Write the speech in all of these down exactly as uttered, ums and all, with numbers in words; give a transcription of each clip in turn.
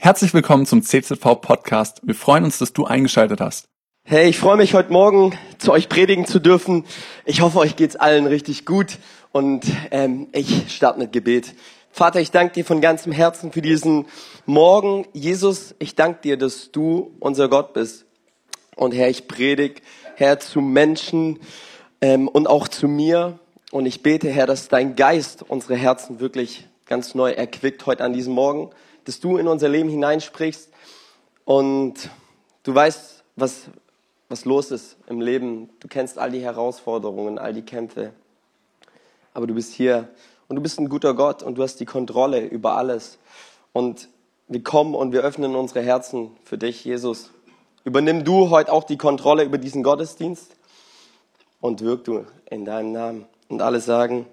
Herzlich willkommen zum C Z V-Podcast. Wir freuen uns, dass du eingeschaltet hast. Hey, ich freue mich, heute Morgen zu euch predigen zu dürfen. Ich hoffe, euch geht's allen richtig gut und ähm, ich starte mit Gebet. Vater, ich danke dir von ganzem Herzen für diesen Morgen. Jesus, ich danke dir, dass du unser Gott bist. Und Herr, ich predige, Herr, zu Menschen ähm, und auch zu mir. Und ich bete, Herr, dass dein Geist unsere Herzen wirklich ganz neu erquickt heute an diesem Morgen. Dass du in unser Leben hineinsprichst und du weißt, was, was los ist im Leben. Du kennst all die Herausforderungen, all die Kämpfe. Aber du bist hier und du bist ein guter Gott und du hast die Kontrolle über alles. Und wir kommen und wir öffnen unsere Herzen für dich, Jesus. Übernimm du heute auch die Kontrolle über diesen Gottesdienst und wirk du in deinem Namen. Und alle sagen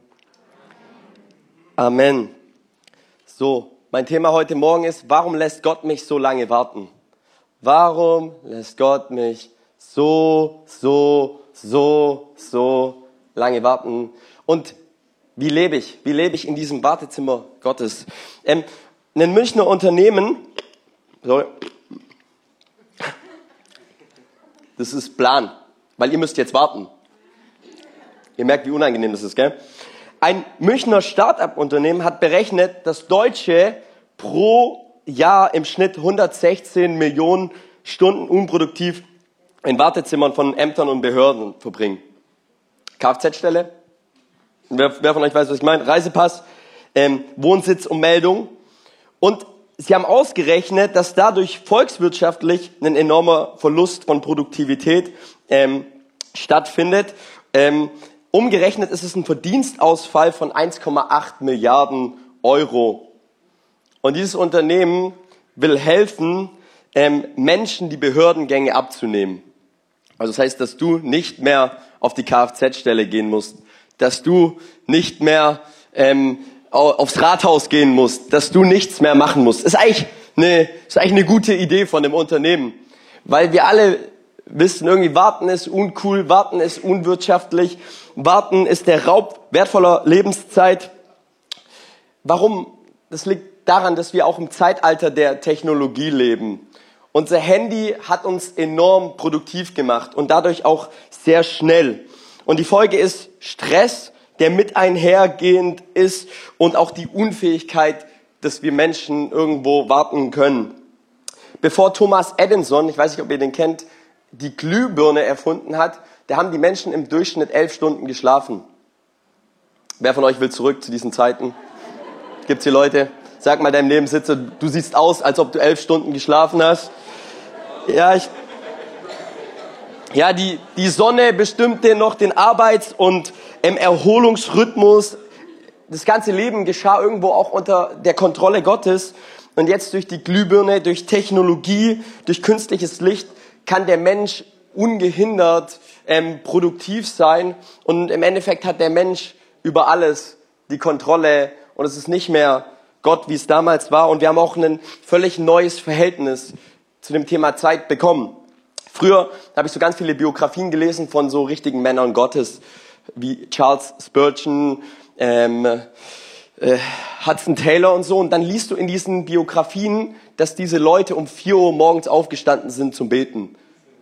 Amen. So. Mein Thema heute Morgen ist, warum lässt Gott mich so lange warten? Warum lässt Gott mich so, so, so, so lange warten? Und wie lebe ich? Wie lebe ich in diesem Wartezimmer Gottes? Ähm, ein Münchner Unternehmen, sorry, das ist Plan, weil ihr müsst jetzt warten. Ihr merkt, wie unangenehm das ist, gell? Ein Münchner Start-up-Unternehmen hat berechnet, dass Deutsche pro Jahr im Schnitt hundertsechzehn Millionen Stunden unproduktiv in Wartezimmern von Ämtern und Behörden verbringen. Kfz-Stelle, wer, wer von euch weiß, was ich meine? Reisepass, ähm, Wohnsitzummeldung. Und sie haben ausgerechnet, dass dadurch volkswirtschaftlich ein enormer Verlust von Produktivität ähm, stattfindet. Ähm, Umgerechnet ist es ein Verdienstausfall von eins Komma acht Milliarden Euro. Und dieses Unternehmen will helfen, ähm, Menschen die Behördengänge abzunehmen. Also das heißt, dass du nicht mehr auf die Kfz-Stelle gehen musst, dass du nicht mehr ähm, aufs Rathaus gehen musst, dass du nichts mehr machen musst. Ist eigentlich eine, ist eigentlich eine gute Idee von dem Unternehmen, weil wir alle wissen, irgendwie warten ist uncool, warten ist unwirtschaftlich, warten ist der Raub wertvoller Lebenszeit. Warum? Das liegt daran, dass wir auch im Zeitalter der Technologie leben. Unser Handy hat uns enorm produktiv gemacht und dadurch auch sehr schnell. Und die Folge ist Stress, der mit einhergehend ist und auch die Unfähigkeit, dass wir Menschen irgendwo warten können. Bevor Thomas Edison, ich weiß nicht, ob ihr den kennt, die Glühbirne erfunden hat, da haben die Menschen im Durchschnitt elf Stunden geschlafen. Wer von euch will zurück zu diesen Zeiten? Gibt's hier Leute? Sag mal deinem Nebensitzer, du siehst aus, als ob du elf Stunden geschlafen hast. Ja, ich, ja, die, die Sonne bestimmte noch den Arbeits- und ähm, Erholungsrhythmus. Das ganze Leben geschah irgendwo auch unter der Kontrolle Gottes. Und jetzt durch die Glühbirne, durch Technologie, durch künstliches Licht kann der Mensch ungehindert ähm, produktiv sein und im Endeffekt hat der Mensch über alles die Kontrolle und es ist nicht mehr Gott, wie es damals war und wir haben auch ein völlig neues Verhältnis zu dem Thema Zeit bekommen. Früher habe ich so ganz viele Biografien gelesen von so richtigen Männern Gottes, wie Charles Spurgeon, ähm, äh, Hudson Taylor und so und dann liest du in diesen Biografien, dass diese Leute um vier Uhr morgens aufgestanden sind zum Beten.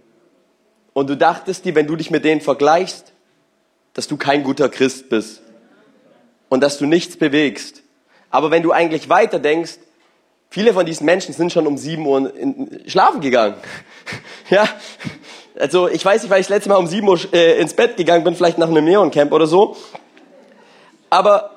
Und du dachtest dir, wenn du dich mit denen vergleichst, dass du kein guter Christ bist und dass du nichts bewegst. Aber wenn du eigentlich weiter denkst, viele von diesen Menschen sind schon um sieben Uhr in, in, schlafen gegangen. Ja, also ich weiß nicht, weil ich das letzte Mal um sieben Uhr äh, ins Bett gegangen bin, vielleicht nach einem Neoncamp oder so. Aber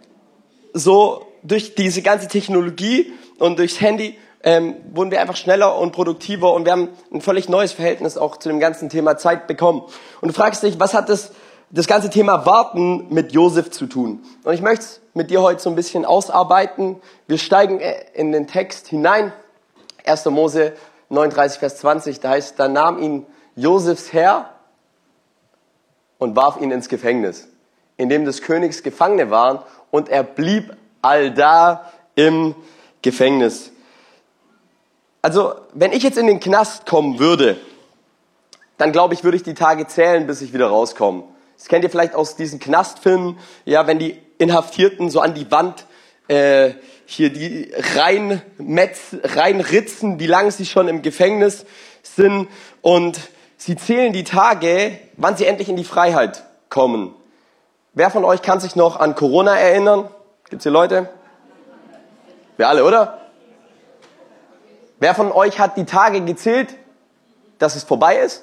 so durch diese ganze Technologie und durchs Handy ähm, wurden wir einfach schneller und produktiver und wir haben ein völlig neues Verhältnis auch zu dem ganzen Thema Zeit bekommen. Und du fragst dich, was hat das, das ganze Thema Warten mit Josef zu tun? Und ich möchte es mit dir heute so ein bisschen ausarbeiten. Wir steigen in den Text hinein. erster Mose neununddreißig, Vers zwanzig, da heißt, da nahm ihn Josefs Herr und warf ihn ins Gefängnis, in dem des Königs Gefangene waren und er blieb allda im Gefängnis. Also, wenn ich jetzt in den Knast kommen würde, dann glaube ich, würde ich die Tage zählen, bis ich wieder rauskomme. Das kennt ihr vielleicht aus diesen Knastfilmen, ja, wenn die Inhaftierten so an die Wand äh, hier die reinmetz, reinritzen, wie lange sie schon im Gefängnis sind. Und sie zählen die Tage, wann sie endlich in die Freiheit kommen. Wer von euch kann sich noch an Corona erinnern? Gibt's hier Leute? Wir alle, oder? Wer von euch hat die Tage gezählt, dass es vorbei ist?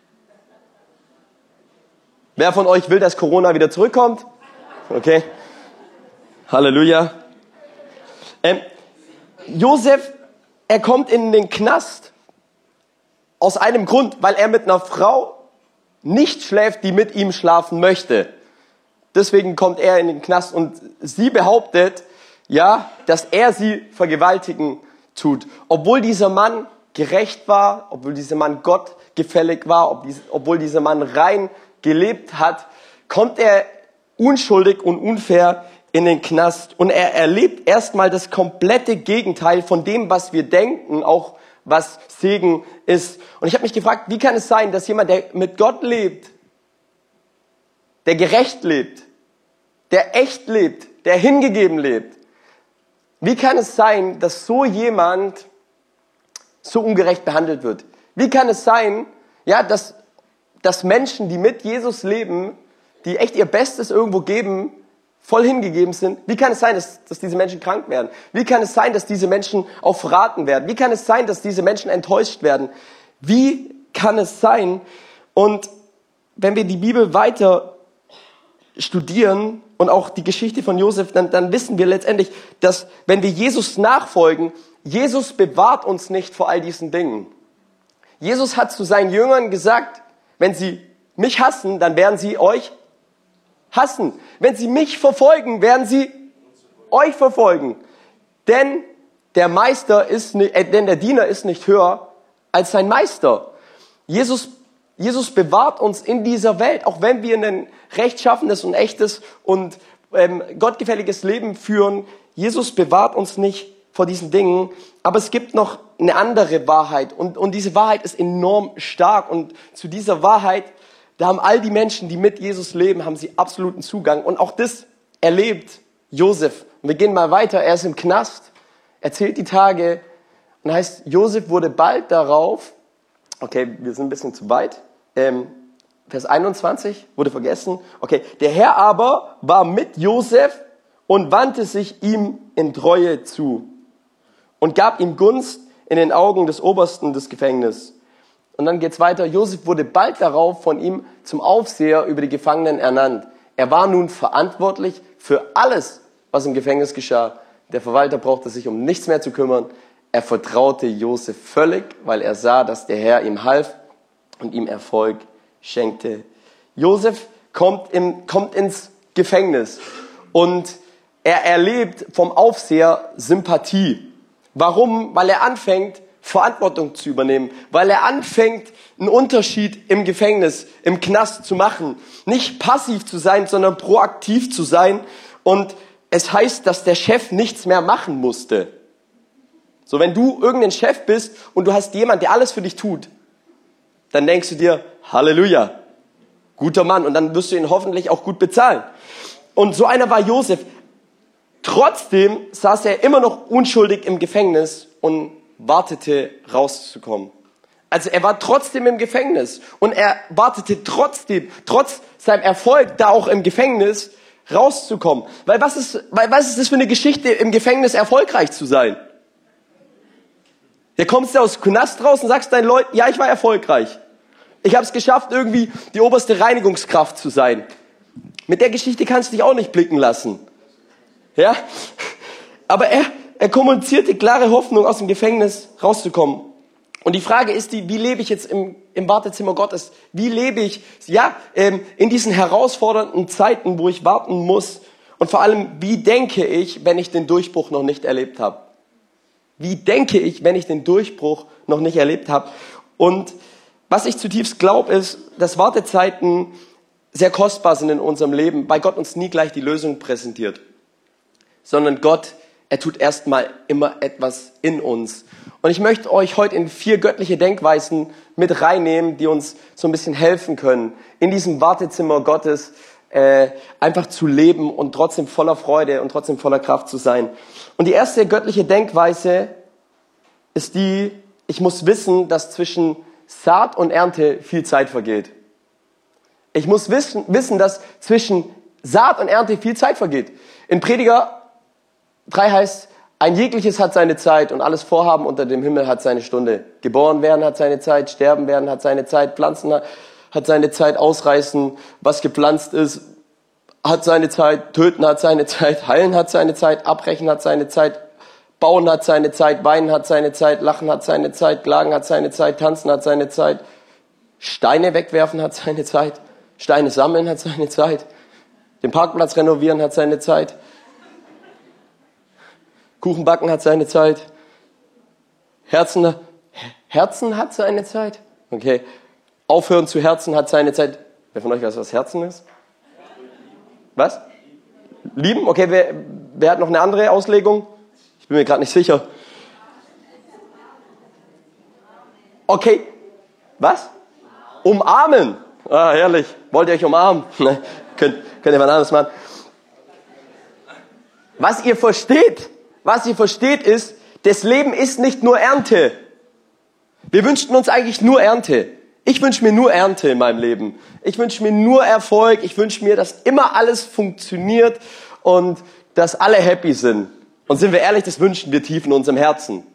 Wer von euch will, dass Corona wieder zurückkommt? Okay. Halleluja. Ähm, Josef, er kommt in den Knast aus einem Grund, weil er mit einer Frau nicht schläft, die mit ihm schlafen möchte. Deswegen kommt er in den Knast und sie behauptet, ja, dass er sie vergewaltigen tut. Obwohl dieser Mann gerecht war, obwohl dieser Mann Gott gefällig war, ob dies, obwohl dieser Mann rein gelebt hat, kommt er unschuldig und unfair in den Knast. Und er erlebt erstmal das komplette Gegenteil von dem, was wir denken, auch was Segen ist. Und ich habe mich gefragt, wie kann es sein, dass jemand, der mit Gott lebt, der gerecht lebt, der echt lebt, der hingegeben lebt, wie kann es sein, dass so jemand so ungerecht behandelt wird? Wie kann es sein, ja, dass, dass Menschen, die mit Jesus leben, die echt ihr Bestes irgendwo geben, voll hingegeben sind? Wie kann es sein, dass, dass diese Menschen krank werden? Wie kann es sein, dass diese Menschen auch verraten werden? Wie kann es sein, dass diese Menschen enttäuscht werden? Wie kann es sein? Und wenn wir die Bibel weiter studieren und auch die Geschichte von Josef, dann, dann wissen wir letztendlich, dass wenn wir Jesus nachfolgen, Jesus bewahrt uns nicht vor all diesen Dingen. Jesus hat zu seinen Jüngern gesagt, wenn sie mich hassen, dann werden sie euch hassen. Wenn sie mich verfolgen, werden sie euch verfolgen. Denn der Meister ist nicht, äh, denn der Diener ist nicht höher als sein Meister. Jesus Jesus bewahrt uns in dieser Welt, auch wenn wir ein rechtschaffenes und echtes und ähm, gottgefälliges Leben führen. Jesus bewahrt uns nicht vor diesen Dingen, aber es gibt noch eine andere Wahrheit und, und diese Wahrheit ist enorm stark und zu dieser Wahrheit, da haben all die Menschen, die mit Jesus leben, haben sie absoluten Zugang und auch das erlebt Josef. Und wir gehen mal weiter, er ist im Knast, er zählt die Tage und heißt, Josef wurde bald darauf, okay, wir sind ein bisschen zu weit. Ähm, Vers einundzwanzig wurde vergessen. Okay, der Herr aber war mit Josef und wandte sich ihm in Treue zu und gab ihm Gunst in den Augen des Obersten des Gefängnisses. Und dann geht's weiter. Josef wurde bald darauf von ihm zum Aufseher über die Gefangenen ernannt. Er war nun verantwortlich für alles, was im Gefängnis geschah. Der Verwalter brauchte sich um nichts mehr zu kümmern. Er vertraute Josef völlig, weil er sah, dass der Herr ihm half und ihm Erfolg schenkte. Josef kommt, im, kommt ins Gefängnis und er erlebt vom Aufseher Sympathie. Warum? Weil er anfängt, Verantwortung zu übernehmen. Weil er anfängt, einen Unterschied im Gefängnis, im Knast zu machen. Nicht passiv zu sein, sondern proaktiv zu sein. Und es heißt, dass der Chef nichts mehr machen musste. So, wenn du irgendein Chef bist und du hast jemanden, der alles für dich tut, dann denkst du dir, Halleluja, guter Mann. Und dann wirst du ihn hoffentlich auch gut bezahlen. Und so einer war Josef. Trotzdem saß er immer noch unschuldig im Gefängnis und wartete rauszukommen. Also er war trotzdem im Gefängnis und er wartete trotzdem, trotz seinem Erfolg, da auch im Gefängnis rauszukommen. Weil was ist, weil was ist das für eine Geschichte, im Gefängnis erfolgreich zu sein? Da kommst du aus dem Knast raus und sagst deinen Leuten, ja, ich war erfolgreich. Ich habe es geschafft, irgendwie die oberste Reinigungskraft zu sein. Mit der Geschichte kannst du dich auch nicht blicken lassen. Ja? Aber er, er kommunizierte klare Hoffnung, aus dem Gefängnis rauszukommen. Und die Frage ist die, wie lebe ich jetzt im, im Wartezimmer Gottes? Wie lebe ich, ja, ähm, in diesen herausfordernden Zeiten, wo ich warten muss? Und vor allem, wie denke ich, wenn ich den Durchbruch noch nicht erlebt habe? Wie denke ich, wenn ich den Durchbruch noch nicht erlebt habe? Und was ich zutiefst glaube, ist, dass Wartezeiten sehr kostbar sind in unserem Leben, weil Gott uns nie gleich die Lösung präsentiert. Sondern Gott, er tut erstmal immer etwas in uns. Und ich möchte euch heute in vier göttliche Denkweisen mit reinnehmen, die uns so ein bisschen helfen können, in diesem Wartezimmer Gottes äh, einfach zu leben und trotzdem voller Freude und trotzdem voller Kraft zu sein. Und die erste göttliche Denkweise ist die, ich muss wissen, dass zwischen Saat und Ernte viel Zeit vergeht. Ich muss wissen, wissen, dass zwischen Saat und Ernte viel Zeit vergeht. In Prediger drei heißt, ein jegliches hat seine Zeit und alles Vorhaben unter dem Himmel hat seine Stunde. Geboren werden hat seine Zeit, sterben werden hat seine Zeit, pflanzen hat seine Zeit, ausreißen, was gepflanzt ist, hat seine Zeit, töten hat seine Zeit, heilen hat seine Zeit, abbrechen hat seine Zeit, bauen hat seine Zeit, weinen hat seine Zeit, lachen hat seine Zeit, klagen hat seine Zeit, tanzen hat seine Zeit, Steine wegwerfen hat seine Zeit, Steine sammeln hat seine Zeit, den Parkplatz renovieren hat seine Zeit, Kuchen backen hat seine Zeit. Herzen, Herzen hat seine Zeit. Okay. Aufhören zu herzen hat seine Zeit. Wer von euch weiß, was Herzen ist? Was? Lieben? Okay, wer, wer hat noch eine andere Auslegung? Ich bin mir gerade nicht sicher. Okay. Was? Umarmen. Ah, herrlich. Wollt ihr euch umarmen? Ne? Könnt, könnt ihr was anderes machen. Was ihr versteht, Was ihr versteht ist, das Leben ist nicht nur Ernte. Wir wünschten uns eigentlich nur Ernte. Ich wünsche mir nur Ernte in meinem Leben. Ich wünsche mir nur Erfolg. Ich wünsche mir, dass immer alles funktioniert und dass alle happy sind. Und sind wir ehrlich, das wünschen wir tief in unserem Herzen.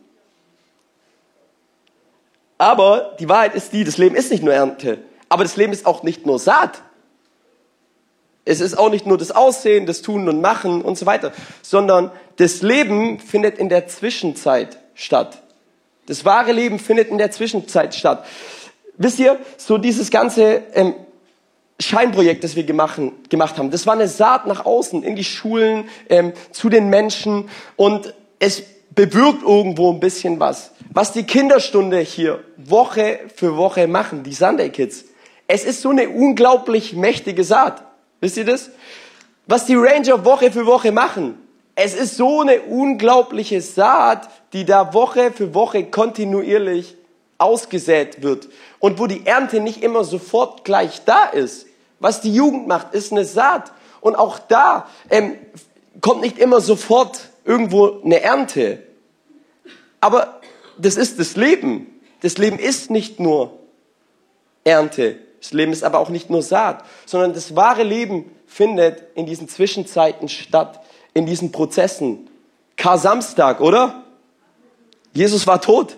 Aber die Wahrheit ist die, das Leben ist nicht nur Ernte. Aber das Leben ist auch nicht nur Saat. Es ist auch nicht nur das Aussehen, das Tun und Machen und so weiter, sondern das Leben findet in der Zwischenzeit statt. Das wahre Leben findet in der Zwischenzeit statt. Wisst ihr, so dieses ganze ähm, Scheinprojekt, das wir gemacht, gemacht haben, das war eine Saat nach außen, in die Schulen, ähm, zu den Menschen und es bewirkt irgendwo ein bisschen was. Was die Kinderstunde hier Woche für Woche machen, die Sunday Kids, es ist so eine unglaublich mächtige Saat. Wisst ihr das? Was die Ranger Woche für Woche machen, es ist so eine unglaubliche Saat, die da Woche für Woche kontinuierlich ausgesät wird. Und wo die Ernte nicht immer sofort gleich da ist. Was die Jugend macht, ist eine Saat. Und auch da ähm, kommt nicht immer sofort irgendwo eine Ernte. Aber das ist das Leben. Das Leben ist nicht nur Ernte. Das Leben ist aber auch nicht nur Saat, sondern das wahre Leben findet in diesen Zwischenzeiten statt, in diesen Prozessen. Kar-Samstag, oder? Jesus war tot.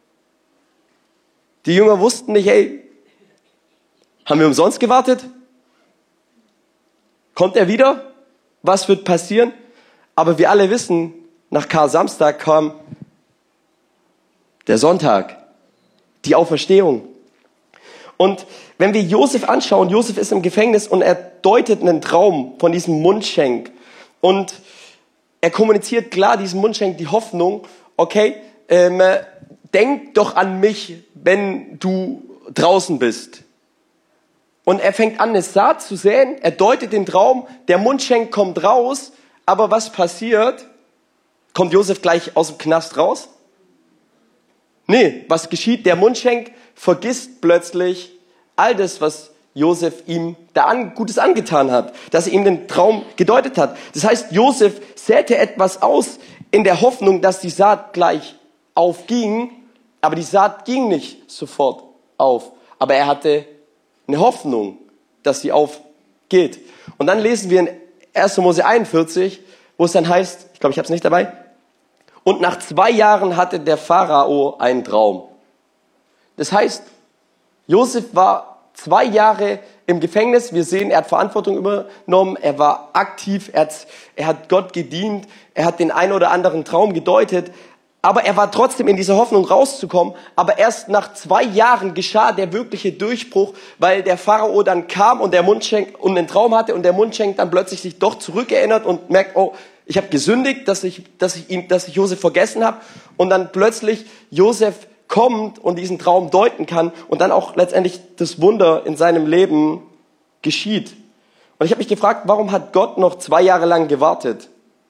Die Jünger wussten nicht, hey, haben wir umsonst gewartet? Kommt er wieder? Was wird passieren? Aber wir alle wissen, nach Kar-Samstag kam der Sonntag, die Auferstehung. Und wenn wir Josef anschauen, Josef ist im Gefängnis und er deutet einen Traum von diesem Mundschenk. Und er kommuniziert klar diesem Mundschenk die Hoffnung, okay, ähm, denk doch an mich, wenn du draußen bist. Und er fängt an, eine Saat zu säen, er deutet den Traum, der Mundschenk kommt raus, aber was passiert? Kommt Josef gleich aus dem Knast raus? Nee, was geschieht? Der Mundschenk vergisst plötzlich all das, was Josef ihm da an, Gutes angetan hat, dass er ihm den Traum gedeutet hat. Das heißt, Josef säte etwas aus in der Hoffnung, dass die Saat gleich aufging, aber die Saat ging nicht sofort auf. Aber er hatte eine Hoffnung, dass sie aufgeht. Und dann lesen wir in erster Mose einundvierzig, wo es dann heißt, ich glaube, ich habe es nicht dabei, und nach zwei Jahren hatte der Pharao einen Traum. Das heißt, Josef war zwei Jahre im Gefängnis. Wir sehen, er hat Verantwortung übernommen, er war aktiv, er hat, er hat Gott gedient, er hat den einen oder anderen Traum gedeutet, aber er war trotzdem in dieser Hoffnung rauszukommen. Aber erst nach zwei Jahren geschah der wirkliche Durchbruch, weil der Pharao dann kam und der Mundschenk und einen Traum hatte und der Mundschenk dann plötzlich sich doch zurückerinnert und merkt, oh, ich habe gesündigt, dass ich, dass ich ihn, dass ich Josef vergessen habe, und dann plötzlich Josef kommt und diesen Traum deuten kann und dann auch letztendlich das Wunder in seinem Leben geschieht. Und ich habe mich gefragt, warum hat Gott noch zwei Jahre lang gewartet?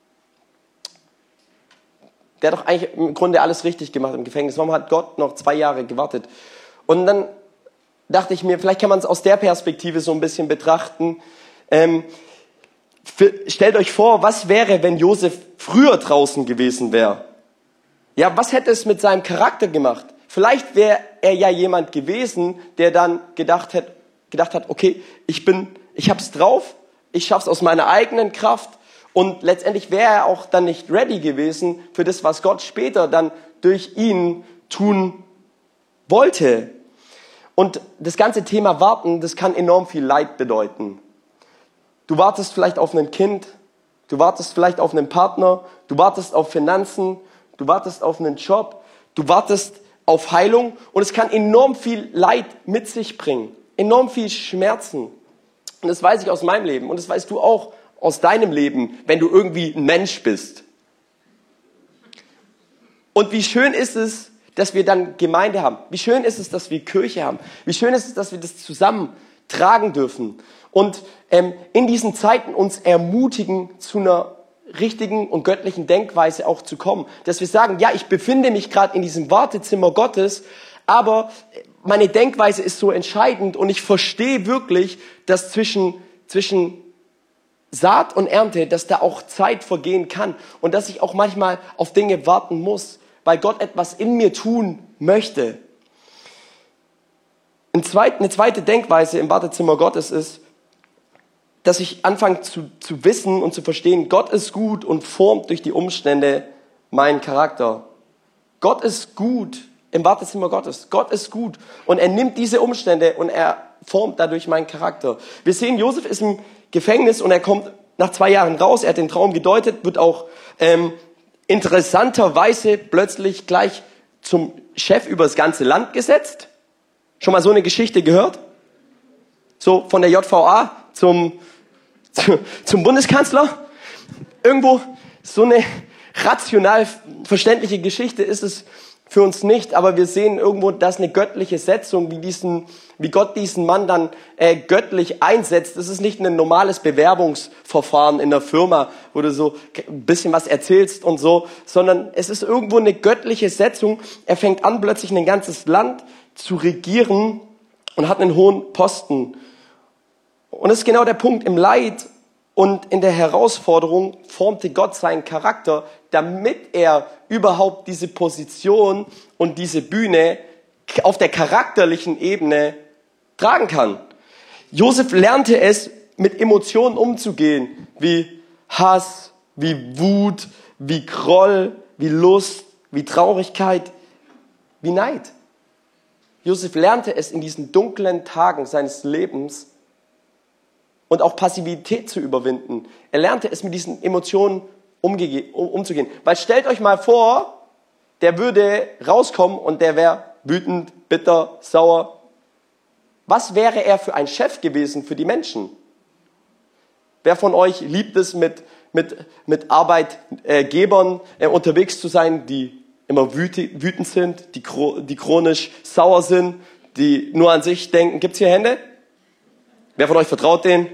Der hat doch eigentlich im Grunde alles richtig gemacht im Gefängnis. Warum hat Gott noch zwei Jahre gewartet? Und dann dachte ich mir, vielleicht kann man es aus der Perspektive so ein bisschen betrachten. Ähm, für, stellt euch vor, was wäre, wenn Josef früher draußen gewesen wäre? Ja, was hätte es mit seinem Charakter gemacht? Vielleicht wäre er ja jemand gewesen, der dann gedacht hat, gedacht hat, okay, ich bin, ich hab's drauf, ich schaff's aus meiner eigenen Kraft und letztendlich wäre er auch dann nicht ready gewesen für das, was Gott später dann durch ihn tun wollte. Und das ganze Thema Warten, das kann enorm viel Leid bedeuten. Du wartest vielleicht auf ein Kind, du wartest vielleicht auf einen Partner, du wartest auf Finanzen, du wartest auf einen Job, du wartest auf Heilung und es kann enorm viel Leid mit sich bringen, enorm viel Schmerzen. Und das weiß ich aus meinem Leben und das weißt du auch aus deinem Leben, wenn du irgendwie ein Mensch bist. Und wie schön ist es, dass wir dann Gemeinde haben. Wie schön ist es, dass wir Kirche haben. Wie schön ist es, dass wir das zusammen tragen dürfen. Und ähm, in diesen Zeiten uns ermutigen, zu einer richtigen und göttlichen Denkweise auch zu kommen. Dass wir sagen, ja, ich befinde mich gerade in diesem Wartezimmer Gottes, aber meine Denkweise ist so entscheidend und ich verstehe wirklich, dass zwischen, zwischen Saat und Ernte, dass da auch Zeit vergehen kann und dass ich auch manchmal auf Dinge warten muss, weil Gott etwas in mir tun möchte. Eine zweite Denkweise im Wartezimmer Gottes ist, dass ich anfange zu, zu wissen und zu verstehen, Gott ist gut und formt durch die Umstände meinen Charakter. Gott ist gut im Wartezimmer Gottes. Gott ist gut und er nimmt diese Umstände und er formt dadurch meinen Charakter. Wir sehen, Josef ist im Gefängnis und er kommt nach zwei Jahren raus. Er hat den Traum gedeutet, wird auch ähm, interessanterweise plötzlich gleich zum Chef über das ganze Land gesetzt. Schon mal so eine Geschichte gehört? So von der J V A zum, zu, zum Bundeskanzler? Irgendwo so eine rational verständliche Geschichte ist es für uns nicht, aber wir sehen irgendwo, dass eine göttliche Setzung, wie diesen, wie Gott diesen Mann dann äh, göttlich einsetzt. Das ist nicht ein normales Bewerbungsverfahren in der Firma, wo du so ein bisschen was erzählst und so, sondern es ist irgendwo eine göttliche Setzung. Er fängt an, plötzlich ein ganzes Land zu regieren und hat einen hohen Posten. Und das ist genau der Punkt. Im Leid und in der Herausforderung formte Gott seinen Charakter, damit er überhaupt diese Position und diese Bühne auf der charakterlichen Ebene tragen kann. Josef lernte es, mit Emotionen umzugehen, wie Hass, wie Wut, wie Groll, wie Lust, wie Traurigkeit, wie Neid. Josef lernte es in diesen dunklen Tagen seines Lebens und auch Passivität zu überwinden. Er lernte es, mit diesen Emotionen umge- umzugehen. Weil stellt euch mal vor, der würde rauskommen und der wäre wütend, bitter, sauer. Was wäre er für ein Chef gewesen für die Menschen? Wer von euch liebt es, mit, mit, mit Arbeitgebern äh, unterwegs zu sein, die immer wütend, wütend sind, die, die chronisch sauer sind, die nur an sich denken? Gibt's hier Hände? Wer von euch vertraut denen?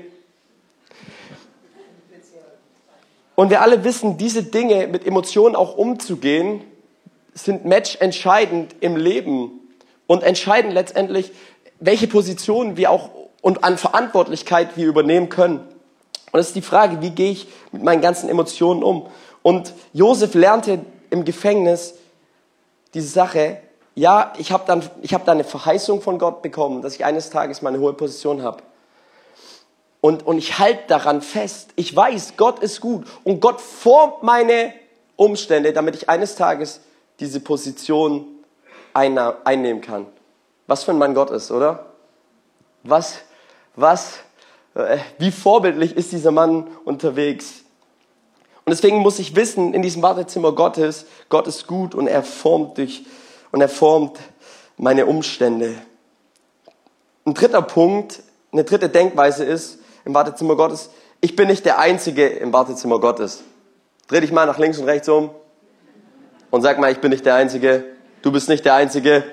Und wir alle wissen, diese Dinge mit Emotionen auch umzugehen, sind matchentscheidend im Leben und entscheiden letztendlich, welche Position wir auch und an Verantwortlichkeit wir übernehmen können. Und es ist die Frage, wie gehe ich mit meinen ganzen Emotionen um? Und Josef lernte im Gefängnis diese Sache, ja, ich habe dann, ich habe dann eine Verheißung von Gott bekommen, dass ich eines Tages meine hohe Position habe. Und, und ich halte daran fest. Ich weiß, Gott ist gut und Gott formt meine Umstände, damit ich eines Tages diese Position einnehmen kann. Was für ein Mann Gott ist, oder? Was, was, äh, wie vorbildlich ist dieser Mann unterwegs? Und deswegen muss ich wissen, in diesem Wartezimmer Gottes, Gott ist gut und er formt dich und er formt meine Umstände. Ein dritter Punkt, eine dritte Denkweise ist im Wartezimmer Gottes, ich bin nicht der Einzige im Wartezimmer Gottes. Dreh dich mal nach links und rechts um und sag mal, ich bin nicht der Einzige, du bist nicht der Einzige.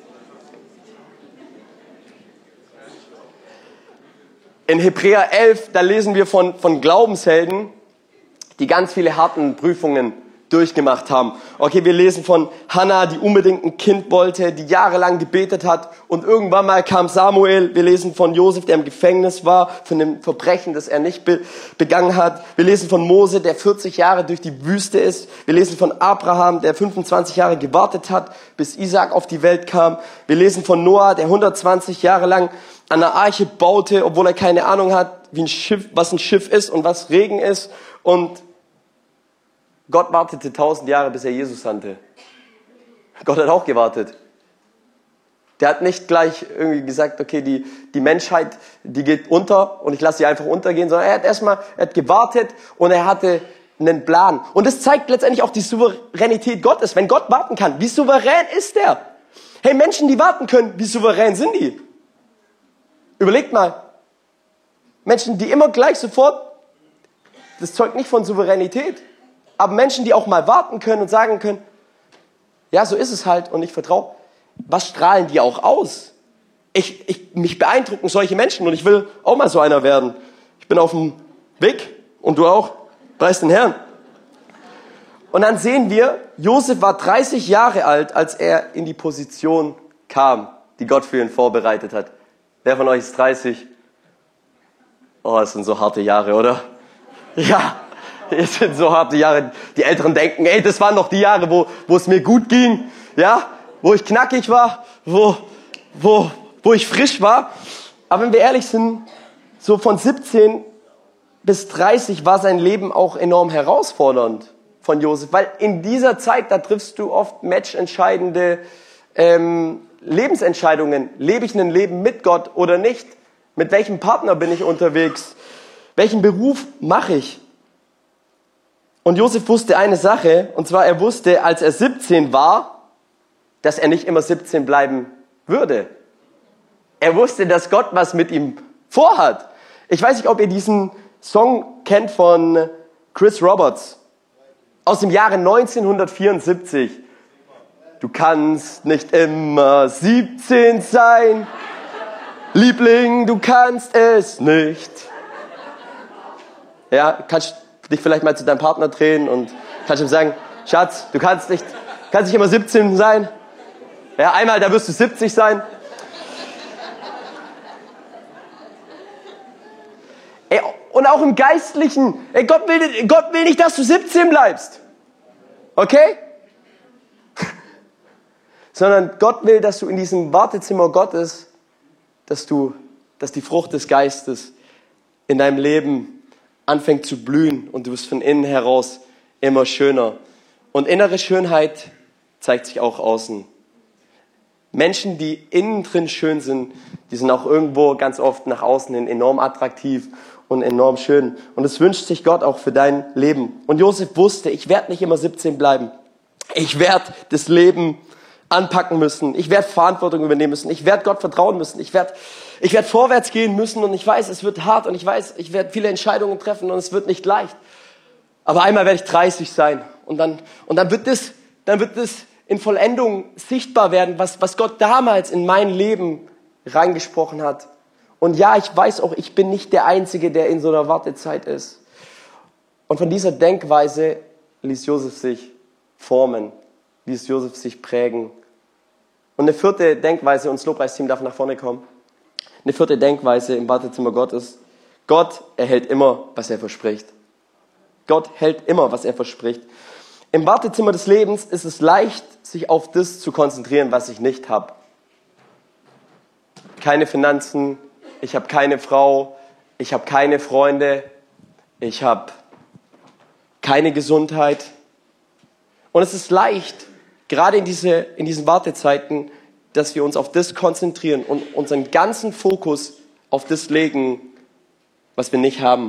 In Hebräer elf, da lesen wir von, von Glaubenshelden, die ganz viele harten Prüfungen durchgemacht haben. Okay, wir lesen von Hannah, die unbedingt ein Kind wollte, die jahrelang gebetet hat und irgendwann mal kam Samuel. Wir lesen von Josef, der im Gefängnis war, von dem Verbrechen, das er nicht be- begangen hat. Wir lesen von Mose, der vierzig Jahre durch die Wüste ist. Wir lesen von Abraham, der fünfundzwanzig Jahre gewartet hat, bis Isaak auf die Welt kam. Wir lesen von Noah, der hundertzwanzig Jahre lang an einer Arche baute, obwohl er keine Ahnung hat, wie ein Schiff, was ein Schiff ist und was Regen ist. Und Gott wartete tausend Jahre, bis er Jesus sandte. Gott hat auch gewartet. Der hat nicht gleich irgendwie gesagt, okay, die, die Menschheit, die geht unter und ich lasse sie einfach untergehen, sondern er hat erstmal, er hat gewartet und er hatte einen Plan. Und das zeigt letztendlich auch die Souveränität Gottes. Wenn Gott warten kann, wie souverän ist er? Hey, Menschen, die warten können, wie souverän sind die? Überlegt mal. Menschen, die immer gleich sofort, das zeugt nicht von Souveränität. Aber Menschen, die auch mal warten können und sagen können, ja, so ist es halt und ich vertraue, was strahlen die auch aus? Ich, ich, mich beeindrucken solche Menschen und ich will auch mal so einer werden. Ich bin auf dem Weg und du auch. Preis den Herrn. Und dann sehen wir, Josef war dreißig Jahre alt, als er in die Position kam, die Gott für ihn vorbereitet hat. Wer von euch ist dreißig? Oh, das sind so harte Jahre, oder? Ja. Es sind so harte Jahre. Die Älteren denken, ey, das waren noch die Jahre, wo, wo es mir gut ging, ja, wo ich knackig war, wo, wo, wo ich frisch war. Aber wenn wir ehrlich sind, so von siebzehn bis dreißig war sein Leben auch enorm herausfordernd von Josef, weil in dieser Zeit, da triffst du oft matchentscheidende ähm, Lebensentscheidungen. Lebe ich ein Leben mit Gott oder nicht? Mit welchem Partner bin ich unterwegs? Welchen Beruf mache ich? Und Josef wusste eine Sache, und zwar er wusste, als er siebzehn war, dass er nicht immer siebzehn bleiben würde. Er wusste, dass Gott was mit ihm vorhat. Ich weiß nicht, ob ihr diesen Song kennt von Chris Roberts aus dem Jahre neunzehnhundertvierundsiebzig. Du kannst nicht immer siebzehn sein, Liebling, du kannst es nicht. Ja, kannst dich vielleicht mal zu deinem Partner drehen und kannst ihm sagen, Schatz, du kannst nicht, kannst nicht immer siebzehn sein. Ja, einmal, da wirst du siebzig sein. Ey, und auch im Geistlichen, ey, Gott will, Gott will nicht, dass du siebzehn bleibst. Okay? Sondern Gott will, dass du in diesem Wartezimmer Gottes, dass du, dass die Frucht des Geistes in deinem Leben anfängt zu blühen und du wirst von innen heraus immer schöner. Und innere Schönheit zeigt sich auch außen. Menschen, die innen drin schön sind, die sind auch irgendwo ganz oft nach außen hin enorm attraktiv und enorm schön. Und das wünscht sich Gott auch für dein Leben. Und Josef wusste, ich werde nicht immer siebzehn bleiben. Ich werde das Leben anpacken müssen. Ich werde Verantwortung übernehmen müssen. Ich werde Gott vertrauen müssen. Ich werde ich werde vorwärts gehen müssen und ich weiß, es wird hart und ich weiß, ich werde viele Entscheidungen treffen und es wird nicht leicht. Aber einmal werde ich dreißig sein und dann, und dann wird das, dann wird das in Vollendung sichtbar werden, was, was Gott damals in mein Leben reingesprochen hat. Und ja, ich weiß auch, ich bin nicht der Einzige, der in so einer Wartezeit ist. Und von dieser Denkweise ließ Josef sich formen, ließ Josef sich prägen. Und eine vierte Denkweise, und das Lobpreisteam darf nach vorne kommen, eine vierte Denkweise im Wartezimmer Gottes: Gott erhält immer, was er verspricht. Gott hält immer, was er verspricht. Im Wartezimmer des Lebens ist es leicht, sich auf das zu konzentrieren, was ich nicht habe. Keine Finanzen, ich habe keine Frau, ich habe keine Freunde, ich habe keine Gesundheit. Und es ist leicht, gerade in, diese, in diesen Wartezeiten, dass wir uns auf das konzentrieren und unseren ganzen Fokus auf das legen, was wir nicht haben.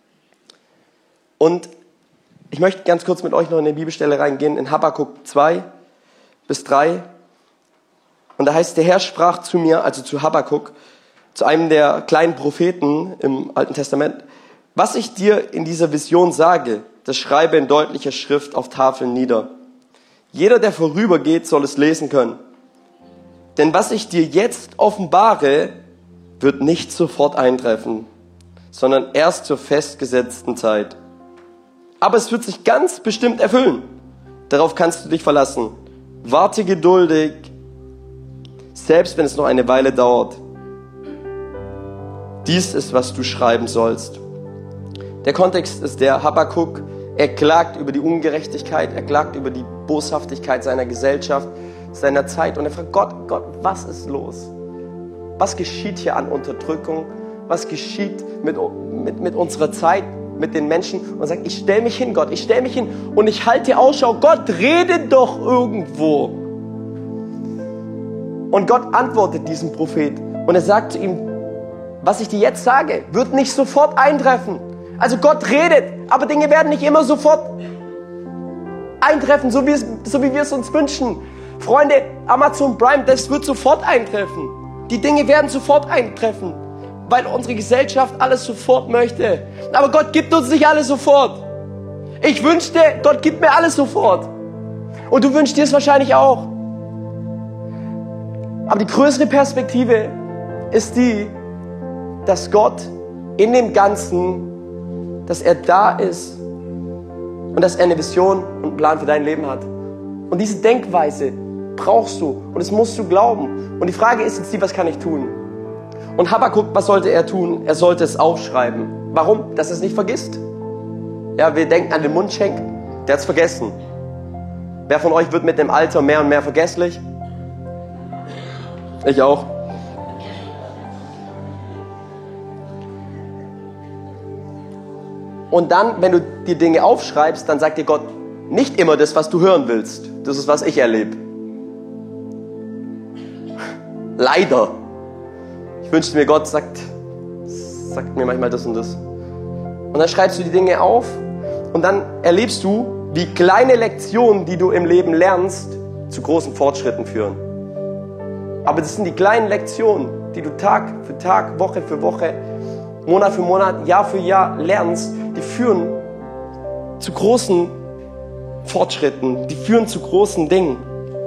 Und ich möchte ganz kurz mit euch noch in eine Bibelstelle reingehen, in Habakuk zwei bis drei. Und da heißt, der Herr sprach zu mir, also zu Habakuk, zu einem der kleinen Propheten im Alten Testament: Was ich dir in dieser Vision sage, das schreibe in deutlicher Schrift auf Tafeln nieder. Jeder, der vorübergeht, soll es lesen können. Denn was ich dir jetzt offenbare, wird nicht sofort eintreffen, sondern erst zur festgesetzten Zeit. Aber es wird sich ganz bestimmt erfüllen, Darauf kannst du dich verlassen. Warte geduldig, selbst wenn es noch eine Weile dauert. Dies ist, was du schreiben sollst. Der Kontext ist der, Habakuk, er klagt über die Ungerechtigkeit, er klagt über die Boshaftigkeit seiner Gesellschaft, seiner Zeit und er fragt Gott, Gott, was ist los? Was geschieht hier an Unterdrückung? Was geschieht mit, mit, mit unserer Zeit, mit den Menschen? Und er sagt, ich stelle mich hin, Gott, ich stelle mich hin und ich halte Ausschau. Gott, rede doch irgendwo. Und Gott antwortet diesem Prophet und er sagt zu ihm, was ich dir jetzt sage, wird nicht sofort eintreffen. Also Gott redet, aber Dinge werden nicht immer sofort eintreffen, so wie, es, so wie wir es uns wünschen. Freunde, Amazon Prime, das wird sofort eintreffen. Die Dinge werden sofort eintreffen, weil unsere Gesellschaft alles sofort möchte. Aber Gott gibt uns nicht alles sofort. Ich wünschte, Gott gibt mir alles sofort. Und du wünschst dir es wahrscheinlich auch. Aber die größere Perspektive ist die, dass Gott in dem Ganzen, dass er da ist und dass er eine Vision und einen Plan für dein Leben hat. Und diese Denkweise brauchst du und das musst du glauben. Und die Frage ist jetzt die, was kann ich tun? Und Habakuk, was sollte er tun? Er sollte es aufschreiben. Warum? Dass er es nicht vergisst. Ja, wir denken an den Mundschenk, der hat es vergessen. Wer von euch wird mit dem Alter mehr und mehr vergesslich? Ich auch. Und dann, wenn du die Dinge aufschreibst, dann sagt dir Gott nicht immer das, was du hören willst. Das ist, was ich erlebe. Leider. Ich wünschte mir, Gott sagt, sagt mir manchmal das und das. Und dann schreibst du die Dinge auf und dann erlebst du, wie kleine Lektionen, die du im Leben lernst, zu großen Fortschritten führen. Aber das sind die kleinen Lektionen, die du Tag für Tag, Woche für Woche, Monat für Monat, Jahr für Jahr lernst, die führen zu großen Fortschritten, die führen zu großen Dingen.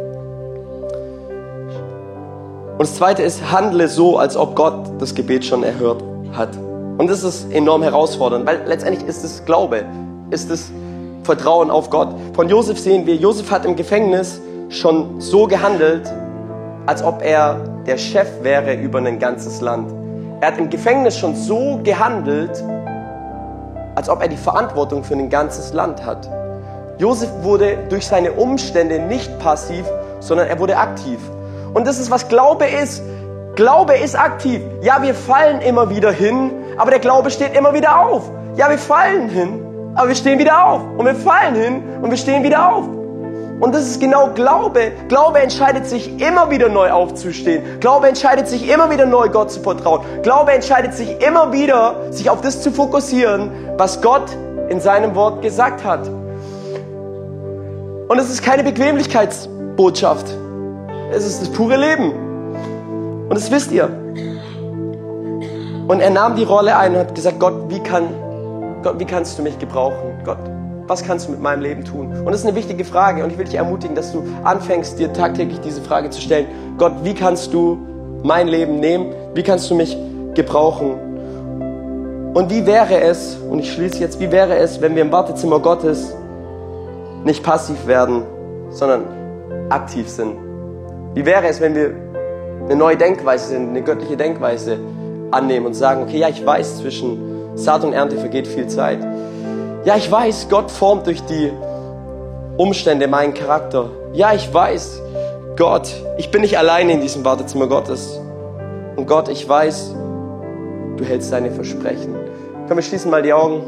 Und das Zweite ist, handle so, als ob Gott das Gebet schon erhört hat. Und das ist enorm herausfordernd, weil letztendlich ist es Glaube, ist es Vertrauen auf Gott. Von Josef sehen wir, Josef hat im Gefängnis schon so gehandelt, als ob er der Chef wäre über ein ganzes Land. Er hat im Gefängnis schon so gehandelt, als ob er die Verantwortung für ein ganzes Land hat. Josef wurde durch seine Umstände nicht passiv, sondern er wurde aktiv. Und das ist, was Glaube ist. Glaube ist aktiv. Ja, wir fallen immer wieder hin, aber der Glaube steht immer wieder auf. Ja, wir fallen hin, aber wir stehen wieder auf. Und wir fallen hin und wir stehen wieder auf. Und das ist genau Glaube. Glaube entscheidet sich immer wieder neu aufzustehen. Glaube entscheidet sich immer wieder neu, Gott zu vertrauen. Glaube entscheidet sich immer wieder, sich auf das zu fokussieren, was Gott in seinem Wort gesagt hat. Und es ist keine Bequemlichkeitsbotschaft. Es ist das pure Leben. Und das wisst ihr. Und er nahm die Rolle ein und hat gesagt, Gott, wie, kann, Gott, wie kannst du mich gebrauchen? Gott, was kannst du mit meinem Leben tun? Und das ist eine wichtige Frage. Und ich will dich ermutigen, dass du anfängst, dir tagtäglich diese Frage zu stellen. Gott, wie kannst du mein Leben nehmen? Wie kannst du mich gebrauchen? Und wie wäre es, und ich schließe jetzt, wie wäre es, wenn wir im Wartezimmer Gottes nicht passiv werden, sondern aktiv sind? Wie wäre es, wenn wir eine neue Denkweise sind, eine göttliche Denkweise annehmen und sagen, okay, ja, ich weiß, zwischen Saat und Ernte vergeht viel Zeit. Ja, ich weiß, Gott formt durch die Umstände meinen Charakter. Ja, ich weiß, Gott, ich bin nicht alleine in diesem Wartezimmer Gottes. Und Gott, ich weiß, du hältst deine Versprechen. Komm, wir schließen mal die Augen.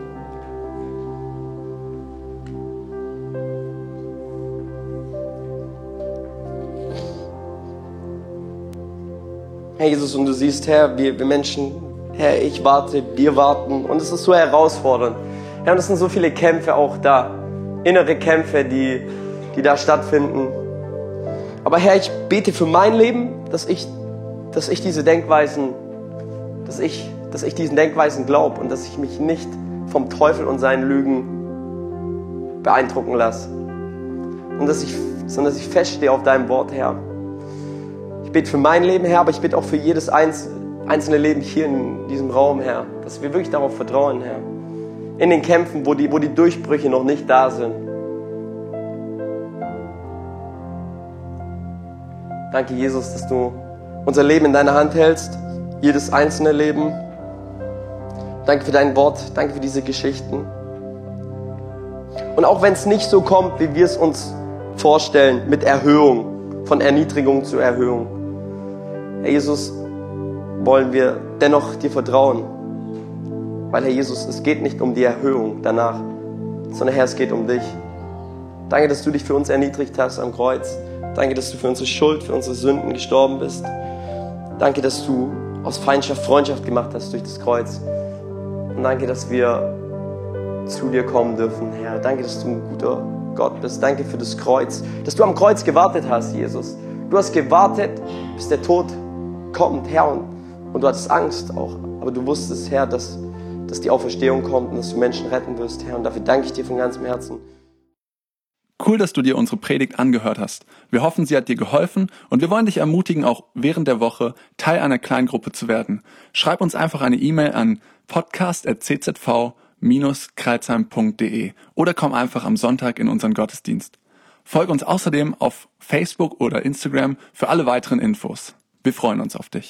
Herr Jesus, und du siehst, Herr, wir, wir Menschen, Herr, ich warte, wir warten. Und es ist so herausfordernd. Herr, und es sind so viele Kämpfe auch da. Innere Kämpfe, die, die da stattfinden. Aber Herr, ich bete für mein Leben, dass ich, dass ich diese Denkweisen, dass ich, dass ich diesen Denkweisen glaube und dass ich mich nicht vom Teufel und seinen Lügen beeindrucken lasse. Und dass ich, sondern dass ich feststehe auf deinem Wort, Herr. Ich bete für mein Leben, Herr, aber ich bete auch für jedes einzelne Leben hier in diesem Raum, Herr, dass wir wirklich darauf vertrauen, Herr. In den Kämpfen, wo die, wo die Durchbrüche noch nicht da sind. Danke, Jesus, dass du unser Leben in deiner Hand hältst, jedes einzelne Leben. Danke für dein Wort, danke für diese Geschichten. Und auch wenn es nicht so kommt, wie wir es uns vorstellen, mit Erhöhung, von Erniedrigung zu Erhöhung, Herr Jesus, wollen wir dennoch dir vertrauen. Weil, Herr Jesus, es geht nicht um die Erhöhung danach, sondern, Herr, es geht um dich. Danke, dass du dich für uns erniedrigt hast am Kreuz. Danke, dass du für unsere Schuld, für unsere Sünden gestorben bist. Danke, dass du aus Feindschaft Freundschaft gemacht hast durch das Kreuz. Und danke, dass wir zu dir kommen dürfen, Herr. Danke, dass du ein guter Gott bist. Danke für das Kreuz, dass du am Kreuz gewartet hast, Jesus. Du hast gewartet, bis der Tod kommt, Herr. Und, und du hattest Angst auch. Aber du wusstest, Herr, dass, dass die Auferstehung kommt und dass du Menschen retten wirst, Herr. Und dafür danke ich dir von ganzem Herzen. Cool, dass du dir unsere Predigt angehört hast. Wir hoffen, sie hat dir geholfen und wir wollen dich ermutigen, auch während der Woche Teil einer Kleingruppe zu werden. Schreib uns einfach eine E-Mail an podcast at c z v dash kreuzheim punkt d e oder komm einfach am Sonntag in unseren Gottesdienst. Folge uns außerdem auf Facebook oder Instagram für alle weiteren Infos. Wir freuen uns auf dich.